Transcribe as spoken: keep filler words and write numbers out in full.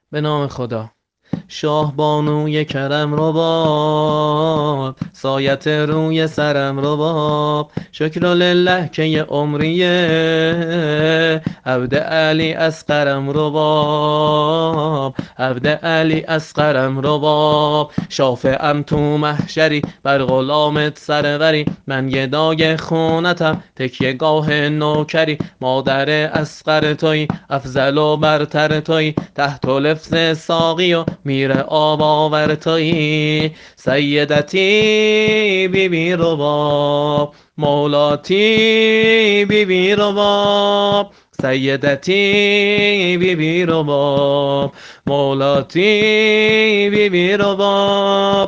به نام خدا. شاه بانوی کرم رو باب، سایت روی سرم رو باب. شکر لله که یه عمریه، عبد علی اصغرم رو باب، عبد علی اصغرم رو باب. شافعم تو محشری، بر غلامت سروری، من گدای خونتم تکیه گاه نوکری. مادر اصغر توی، افضل و برتر توی، تحت و لفظ ساقی و میر آب آور توی. سیدتی بی بی رباب، مولاتی بی بی رباب. سیدتی بی بی رباب، مولاتی بی بی رباب.